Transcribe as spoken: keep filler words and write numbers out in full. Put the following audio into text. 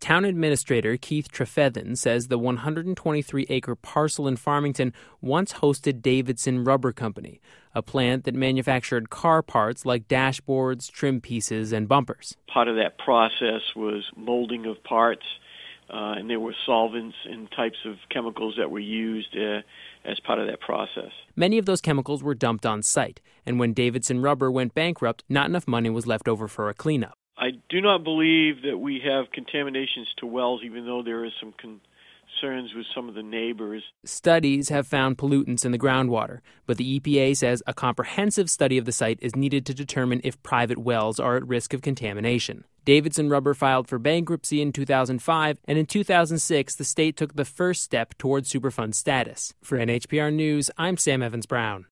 Town Administrator Keith Trefethen says the one hundred twenty-three acre parcel in Farmington once hosted Davidson Rubber Company, a plant that manufactured car parts like dashboards, trim pieces, and bumpers. Part of that process was molding of parts, uh, and there were solvents and types of chemicals that were used uh, as part of that process. Many of those chemicals were dumped on site, and when Davidson Rubber went bankrupt, not enough money was left over for a cleanup. I do not believe that we have contaminations to wells, even though there is some concerns with some of the neighbors. Studies have found pollutants in the groundwater, but the E P A says a comprehensive study of the site is needed to determine if private wells are at risk of contamination. Davidson Rubber filed for bankruptcy in two thousand five, and in two thousand six, the state took the first step toward Superfund status. For N H P R News, I'm Sam Evans-Brown.